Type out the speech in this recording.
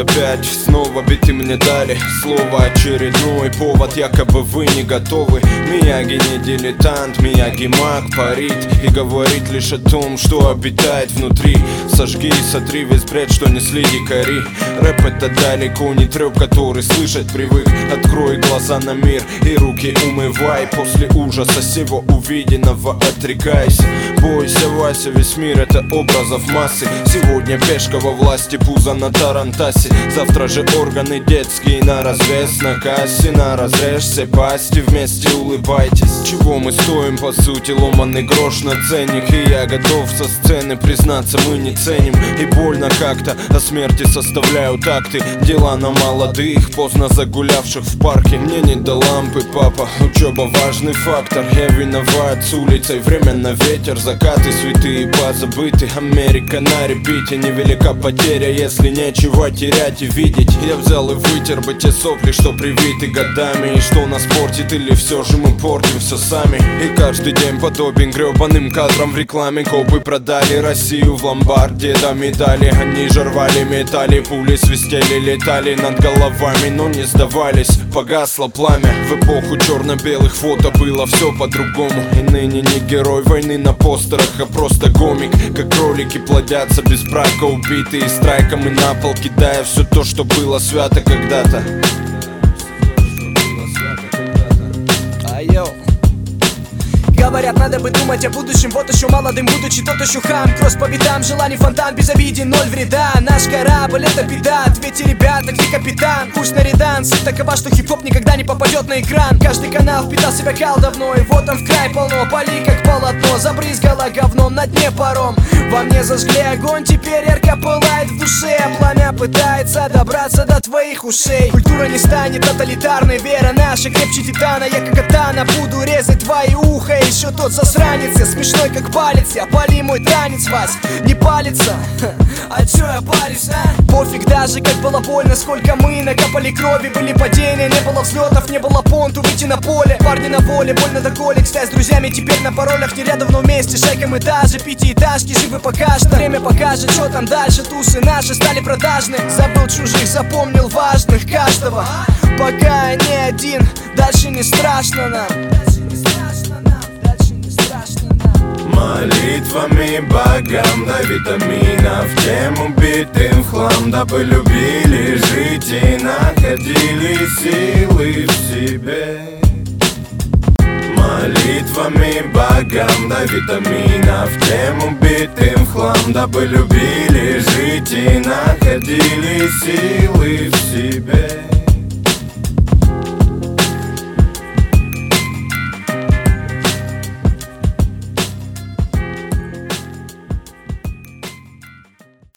опять, снова биты мне дали. Слово очередной повод, якобы вы не готовы. Мияги не дилетант, Мияги маг парит и говорит лишь о том, что обитает внутри. Сожги и сотри весь бред, что несли дикари. Рэп это далеко не трэп, который слышать привык. Открой глаза на мир и руки умывай. После ужаса всего увиденного отрекайся. Бойся, Вася, весь мир это образов массы. Сегодня пешка во власти, пузо на тарантасе. Завтра же органы детские на развес, на кассе, на разрежь все пасти. Вместе улыбайтесь. Чего мы стоим, по сути, ломаный грош на ценник. И я готов со сцены признаться, мы не ценим. И больно как-то, о смерти составляю такты. Дела на молодых, поздно загулявших в парке. Мне не до лампы, папа, учеба важный фактор. Я виноват с улицей, время на ветер. Закаты святые позабыты, Америка на репите. Невелика потеря, если нечего терять и видеть. Я взял и вытер бы те сопли, что привиты годами. И что нас портит, или все же мы портим все сами. И каждый день подобен гребаным кадрам в рекламе. Копы продали Россию в ломбард, деда медали. Они же рвали металли, пули свистели, летали над головами, но не сдавались. Погасло пламя, в эпоху черно-белых фото было все по-другому. И ныне не герой войны на постерах, а просто гомик. Как кролики плодятся без брака, убитые страйком и на пол кидая все то, что было свято когда-то. Говорят, надо бы думать о будущем, вот еще молодым будучи, тот еще хам. Кросс по битам, желаний фонтан, безобиден, ноль вреда. Наш корабль это беда, ответьте, ребята, где капитан? Пусть на реданс, такова, что хип-хоп никогда не попадет на экран. Каждый канал впитал себя кал давно, и вот он в край полно. Пали как полотно, забрызгало говном на дне паром. Во мне зажгли огонь, теперь ярко пылает в душе. Пламя пытается добраться до твоих ушей. Культура не станет тоталитарной, вера наша крепче титана. Я как катана буду резать твои ухо. Еще тот засранец, я смешной как палец. Я пали мой танец, Вась, не палится. А чё я парюсь, а? Пофиг даже, как было больно, сколько мы накопали крови. Были падения, не было взлетов, не было понту, выйти на поле. Парни на воле, больно до колик. Связь с друзьями теперь на паролях, не рядом, но вместе. Шайком этажи, пятиэтажки, живы пока что. Время покажет, что там дальше. Тусы наши стали продажны. Забыл чужих, запомнил важных каждого. Пока я не один, дальше не страшно нам. Молитвами богам до витаминов, тем убитым в хлам, дабы любили жить и находили силы в себе. Молитвами богам до витаминов, тем убитым в хлам, дабы любили жить и находили силы в себе.